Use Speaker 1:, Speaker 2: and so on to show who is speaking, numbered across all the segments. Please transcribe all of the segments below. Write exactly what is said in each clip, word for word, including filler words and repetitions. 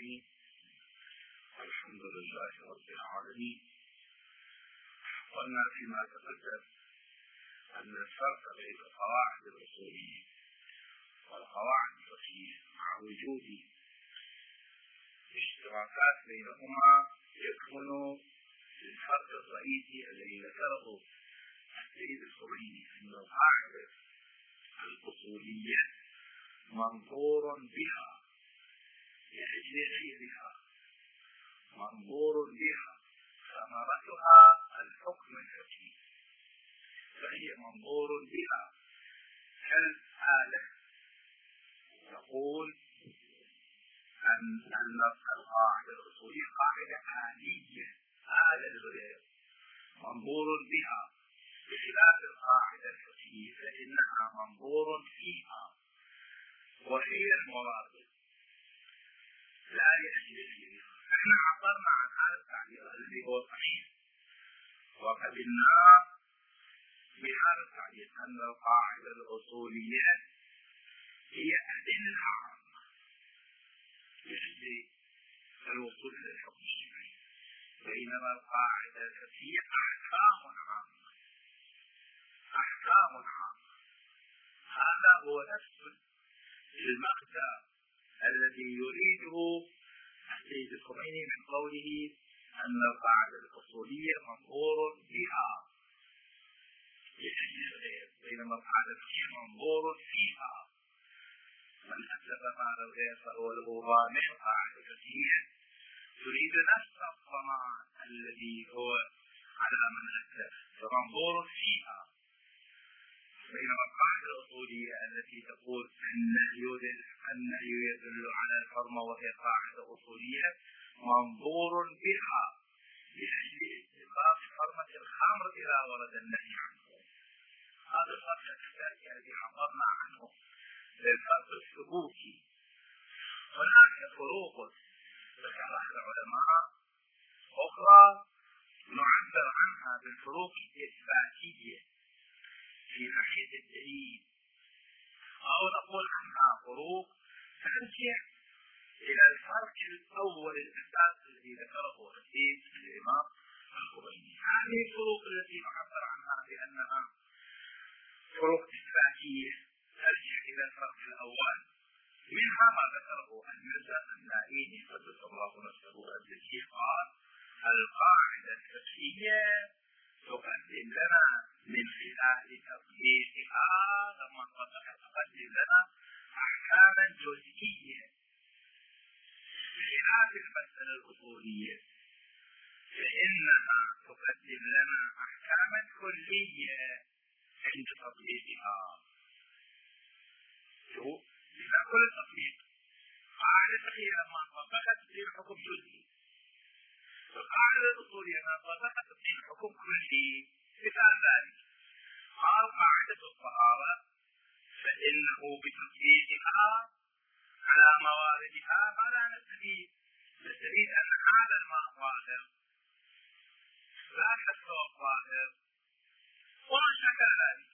Speaker 1: الرحيم. الحمد لله رب العالمين. قلنا فيما تقدم أن الفرق بين القواعد الأصولية والقواعد الفقهية مع وجود اشتراكات بينهما يكون الفرق الرئيسي الذي ذكره السيد الخميني أن القاعدة الأصولية منظور بها لأجل غيرها، منظور بها ثمرتها الحكم الفقهي، فهي منظور بها كالآلة. نقول أن أن القاعدة الأصولية قاعدة آلية، آلة للغير، منظور بها، بخلاف القاعدة الفقهية فإنها منظور فيها وهي المراد لا لأجل غيرها. احنا عبرنا عن هذا التعبير الذي هو صحيح وقبلنا بهذا التعبير أن القاعدة الأصولية هي أدلة عامة لأجل الوصول إلى الحكم الشرعي، بينما القاعدة الفقهية أحكام عامة، أحكام عامة. هذا هو نفس المغزى الذي يريده السيد الخميني من قوله أن القاعدة الأصولية منظور بها لأجل الغير، بينما القاعدة الفقهية منظور فيها. من أسلف مال الغير فهو له ضامن. القاعدة الفقهية تريد نفس الضمان الذي هو على من أسلف، فمنظور فيها، بينما القاعدة الأصولية التي تقول النهي يدل على الحرمة وهي قاعدة أصولية منظور بها لأجل استقامة حرمة الخمر إذا ورد النهي عنه. هذا الفرق الأساسي الذي عبرنا عنه للفرق الثبوتي. هناك فروق ذكرها العلماء أخرى نعبر عنها بالفروق الإثباتية في ناحية الدليل، أو نقول عنها فروق ترجع إلى الفرق الأول الأساس الذي ذكره السيد الإمام الخميني. هذه الفروق التي نعبر عنها بأنها فروق إثباتية ترجع إلى الفرق الأول، منها ما ذكره المرزا النائيني قدس الله نفسه الذي قال القاعدة الفقهية تقدم لنا من خلال تطبيقها لما تقدم لنا أحكاما جزئية، بخلاف المسألة الأصولية فإنها تقدم لنا أحكاما كلية عند تطبيقها. شو؟ إذا كل التطبيق قاعدة الفقهية لما طبقت تصير حكم جزئي، القاعدة الأصولية لما طبقت تصير حكم كلي. مثال ذلك قال قاعدة الطهارة فإنه بتطبيقها على مواردها فلا نستفيد، نستفيد أن هذا الماء ظاهر لا تستوى الظاهر وما شكل ذلك.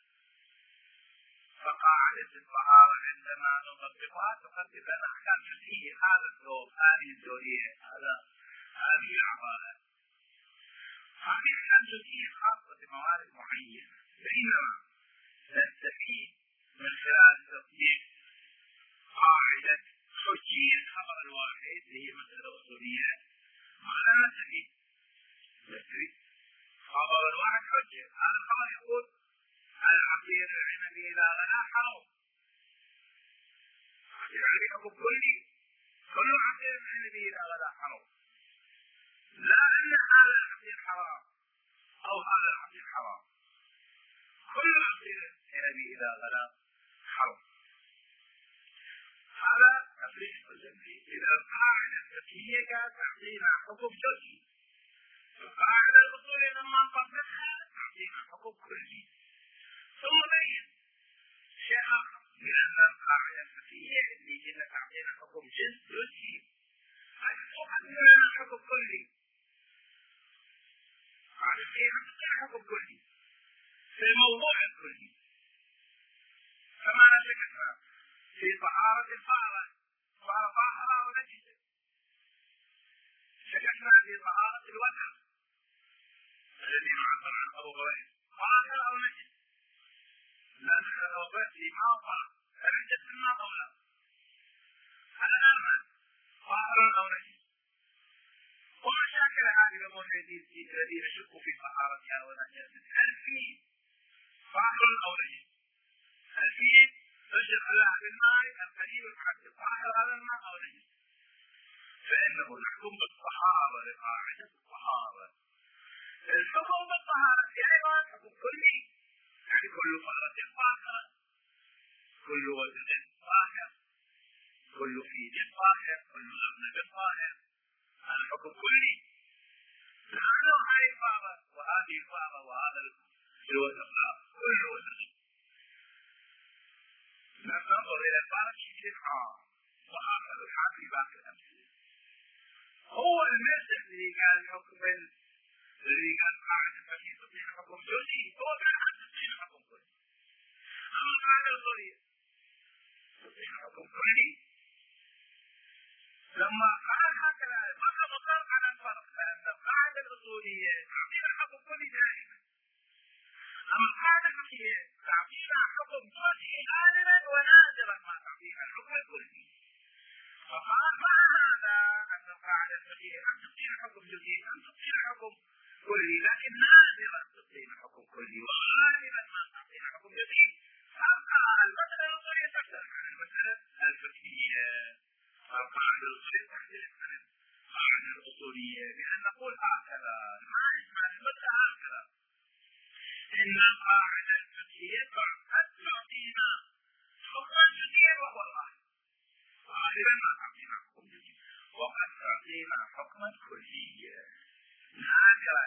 Speaker 1: فقاعدة الطهارة عندما نطبقها تقدم لنا أحكام جزئية، هذا الدور، هذه الدورية، هذا هذه العبارة، هذه أحكام جزئية خاصة بموارد معينة، بينما نستفيد من خلال تطبيق قاعدة حجية خبر الواحد اللي هي مسألة أصولية. ماذا نستفيد؟ نستفيد خبر الواحد حجة، هذا الخبر يقول العصير العنبي إذا غلا حرام، عصير العنبي حكم كلي، كل عصير العنبي إذا غلا حرام، لا أن هذا العصير حرام أو هذا العصير حرام، كل عصير العنبي إذا غلا حرام. هذا تفريق الجنبي. إذا القاعدة الفقهية كانت تعطينا حكم جزئي، القاعدة الأصولية لما نطبقها تعطينا حكم كلي. ثم بين شيء آخر من أن القاعدة الفقهية اللي كنا تعطينا حكم جزئي تعطينا حكم كلي، هذا الشيء تعطينا حكم كلي في الموضوع الكلي. كما ذكرنا في طهارة الفارة، فارة طاهرة ونجسة، حاضر رجت ما قوله هذا نعمة ظاهرا أو نجس ومشاكل هذه الأمور الذين شكوا في طهارتها ونجاستها هل في ظاهرا أو نجس؟ هل في تشرب لها بالماء القليل الحد ظاهر هذا الماء أو نجس؟ فإنه يحكم بالطهارة لقاعدة الطهارة. الحكم بالطهارة في أيضا حكم كلي، يعني كل فرة طاهرة، كل وزن طاهر، كل فيد طاهر، كل أرنب طاهر، هذا حكم كلي. لأنه هذه الفارة وهذه الفارة وهذا الوزن كل وزن. ننظر إلى الفارة بشكل عام وهكذا الحال في باقي الأمثلة. هو المسح اللي قال حكم اللي قال قاعدة فشي تطيع حكم جزئي هو قال عن تطيع حكم كلي. أما القاعدة الأصولية تطيع حكم كلي. لما قال هكذا مرة مطلق على الفرق لأن القاعدة الأصولية تعطينا حكم كلي دائما. أما القاعدة الفقهية تعطينا حكم جزئي غالبا ونادرا ما تعطينا الحكم الكلي. فقال مع هذا أن القاعدة الفقهية أن تعطينا حكم جزئي أن تعطينا حكم كلي، لكن نادرا تعطينا حكم كلي وغالبا ما تعطينا حكم جزئي. فأبقى المسألة الأصولية تختلف عن المسألة الفقهية. القاعدة الأصولية تختلف عن القاعدة الأصولية بأن نقول هكذا ما يسمع المسألة هكذا إن القاعدة الفقهية قد تعطينا حكما جزئيا وهو الله غالبا ما تعطينا حكم جزئي وقد تعطينا حكما كليا نادرا.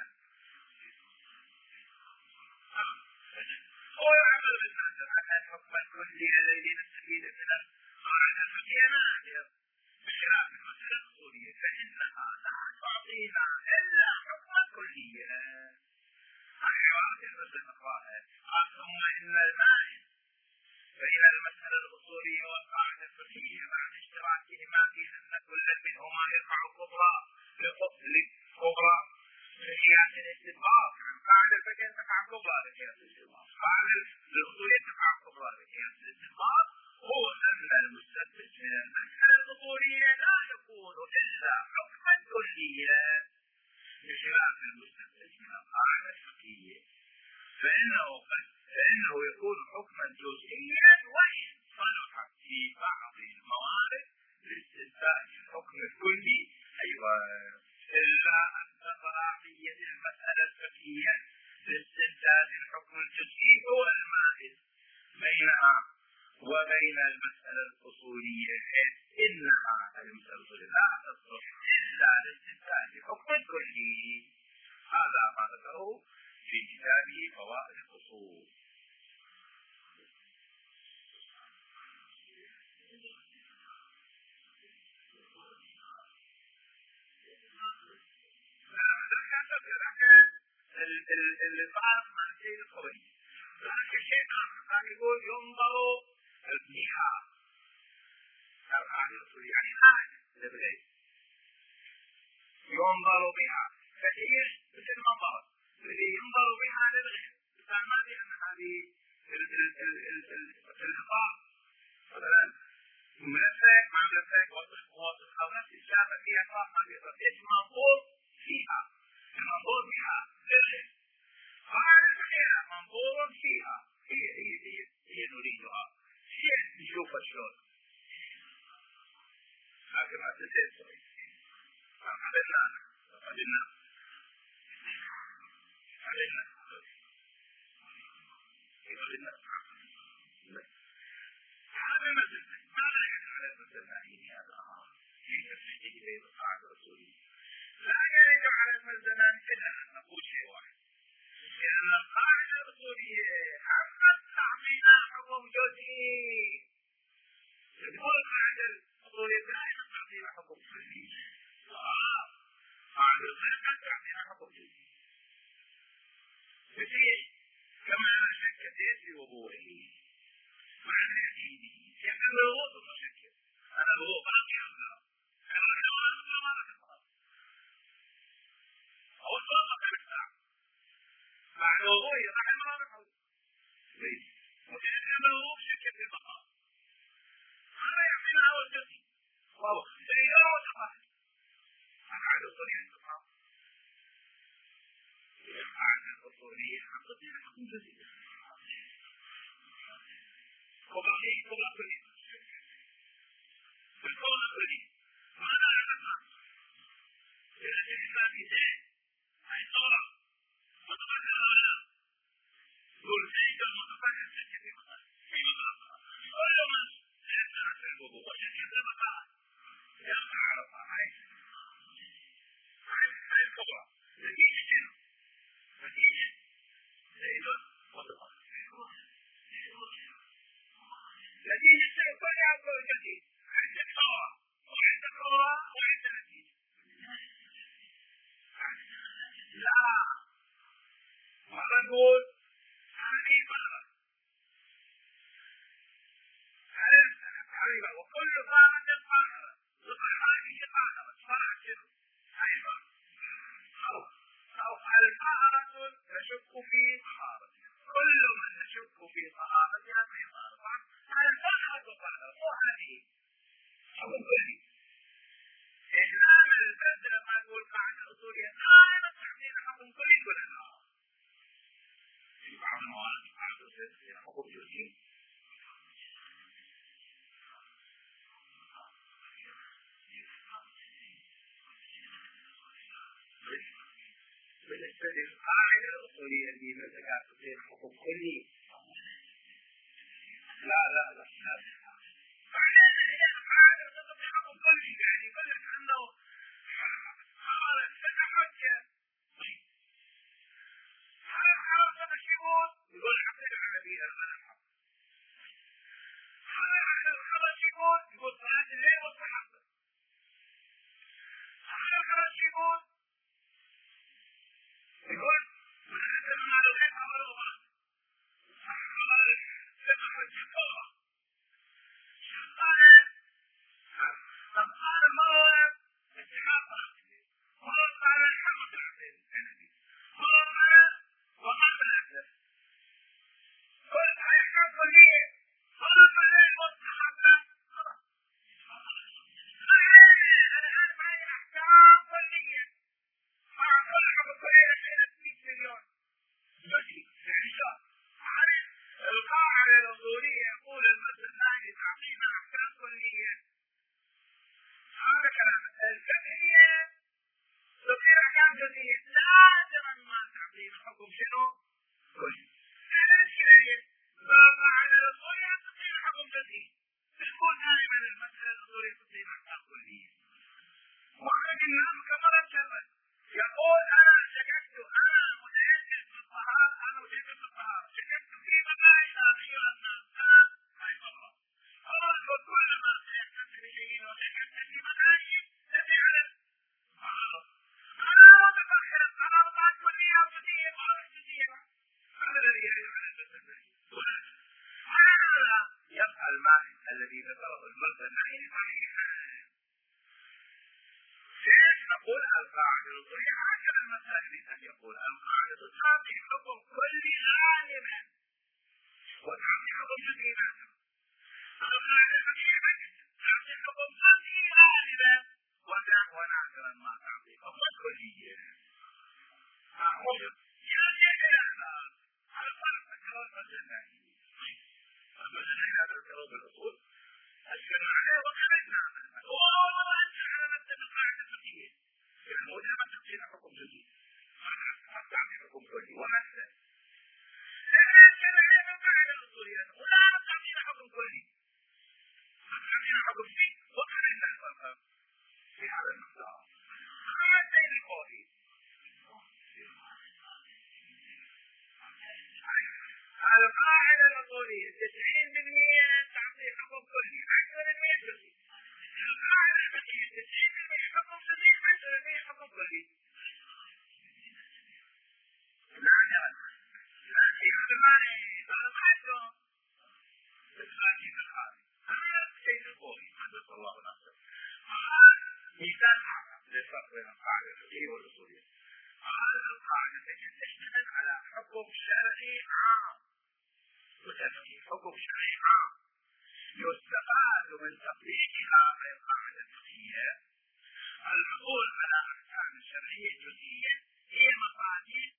Speaker 1: هو يعمل بالنادر أن الحكم الكلي الذي نستفيد منه القاعدة الفقهية نادر بخلاف المسألة الأصولية فإنها لا تعطينا إلا حكما كليا. الحوار يرد القائل ثم إن المائل بين المسألة الأصولية والقاعدة الفقهية مع اشتراكهما في أن كل منهما يرفع الكبرى لفضل كبرى لقياس الاستنباط. القاعدة الفقهية ترفع الكبرى لقياس الاستنباط، القاعدة الأصولية ترفع الكبرى لقياس الاستنباط. هو أن المستثبت من المسألة الأصولية لا يكون إلا حكما كليا بخلاف المستثبت من القاعدة الفقهية فإنه قد فإنه يكون حكما جزئيا وإن صلح في بعض الموارد لاستنتاج الحكم الكلي أيضا، إلا أن صلاحية المسألة الفقهية لاستنتاج الحكم الجزئي هو المائز بينها وبين المسألة الأصولية إنها المسألة الأصولية لا تصلح إلا لاستنتاج الحكم الكلي. هذا ما ذكره في كتابه فوائد الأصول. الفارق مع الشيء القوي ذلك الشيء آخر يقول ينظر بها القاعدة الأصولية يعني آية لبلاد ينظر بها فهي مثل منظر الذي ينظر بها للغير ما بأن هذه الخطاب مثلا ملفك مع ملفك وصف وصف أو نفس الشافة فيها خاص ما بيصير منظور فيها منظور بها للغير. قاعدة الفقهية منظور فيها هي هي هي هي نريدها هي نشوفها شلون لكن ما تنسى صحيح قبلنا قبلنا قبلنا قبلنا هذا مثل ماذا يفعل المثل هذا في تفسير بين القاعدة الأصولية لا يريد على المزمان إلا أن نقول شيء واحد لأن القاعدة الأصولية عمت تعطينا حكم جزئي. تقول القاعدة الأصولية دائما تعطينا حكم جزئي. آه قاعدة الأصولية تعطينا حكم جزئي. كثير كما أنا شكت في وضوئه معنى يدينه يحتمل الوضوء المشكل أنا الوضوء باقي أو لا أنا الحوار أصلا ما أتفضل أو الصلاة بالساعة بعد وضوء يضحي ما أتفضل ليس متأكد الوضوء شكل في الرقابة الإدارة والتقاعد. القاعدة الأصولية انتقام. القاعدة الأصولية تطبيق حكم جديد. وبعدين كل كلي. بالكل كلي. ماذا نفعل؟ إذا الإنسان يزيد هاي صورة متفكر ولا يقول زيد المتفكر في مصر في مصر كل من سيسمع في الوضوء وشكل المقام يرفع رفع هاي هاي هاي الصورة نتيجة شنو؟ نتيجة زيد متفكر نتيجة شنو؟ كل عقل جديد عندك صورة وعندك صورة وعندك نتيجة. لا ما نقول حقيقة حقيقة وكل قامة قامة وكل قامة فرع شنو؟ أيضا أو أو القاهرة نشك في طهارتها كل من نشك في طهارتها في طهارتها القاهرة طهارة مو هذه أو كلي إسلام البدر ما نقول قاعدة أصولية دائما تحديد حكم كلي ولا لا؟ في بعض المواد قاعدة أصولية حكم جزئي. بالنسبة للقاعدة الأصولية اللي مثلا تصير حكم كلي لا لا لا لا. بعدين هي القاعدة تصير حكم كلي يعني يقول لك أنه هذا الفقه حجة. هل حرص الشيوخ يقول حقيقة عربية المنحة. هل حرص الشيوخ يقول صلاة الليل والصحابة. هل حرص الشيوخ يقول ما لغيت أول وغاد. هل فقه حجة طورة. شرطانة شرطانة مرة اتحاد رأسي مرة قال الحمد عبد الحنبي مرة قال وقال بالأكلف كل أحكام كلية صلاة الليل والصحابة خلاص. الآن معي أحكام كلية مع كل حكم كلية إلى مئة مليون جزء يعني شهر. القاعدة الأصولية يقول المثل الثاني تعطينا أحكام كلية. هذا كلام الفقهية تصير أحكام جزئية لازم ما تعطينا حكم شنو؟ كلي. الشيء القاعدة الأصولية تصير حكم جزئي. تقول دائما المسألة الأصولية تصير أحكام كلية. واحد اليوم كمرة الجبل يقول أنا شككت أنا متيقن في الطهارة أنا متيقن في الطهارة شككت في مكائن أخيرا الناس أنا هاي مرة أقول كل ما تيقن في شيء وشككت في مكائن التي على الطهارة أنا متفكر أنا مطاعت كلية أو جدية أو جدية هذا الذي يجب على التسلسل. هذا يبقى المعنى الذي ذكره المرضى المعنى صحيحا. ليش نقول القاعدة الأصولية هكذا المسائل أن يقول القاعدة تعطي حكم كلي غالبا وتعطي حكم جزئي نادرا. القاعدة الفقهية تعطي حكم جزئي غالبا ونادرا ما تعطي حكم كلي. يا شيخ يا أخي الفرق ذكروا المثل الثاني. المثل هذا ذكروا بالأصول أشكر عليه وخرجنا عنه. والله أنت على مبدأ القاعدة الفقهية. الموجب تقديم حكم جديد. ما تعطي حكم كلي ومثل. لكن كما هي من القاعدة الأصولية ولا تعطينا حكم كلي. تعطينا حكم شيء وخرجنا الفرق في هذا المقدار. هذا القولي. القاعدة الأصولية تسعين بالمئة تعطي حكم كلي عشرة بالمئة جزئي. القاعدة الفقهية تسعين بالمئة حكم جزئي عشرة بالمئة حكم كلي. لا نعم. لا شيء بالمعنى هذا معلوم. بالخارج بالخارج. هذا شيء القولي حدث الله نفسه. مثال للفرق بين القاعدة الفقهية والأصولية. هذه القاعدة تشتمل على حكم شرعي عام. وتفكير حكم شرعي عام يستفاد من تطبيقها في القاعدة الفقهية العقول على أحكام الشرعية الجزئية هي مصادر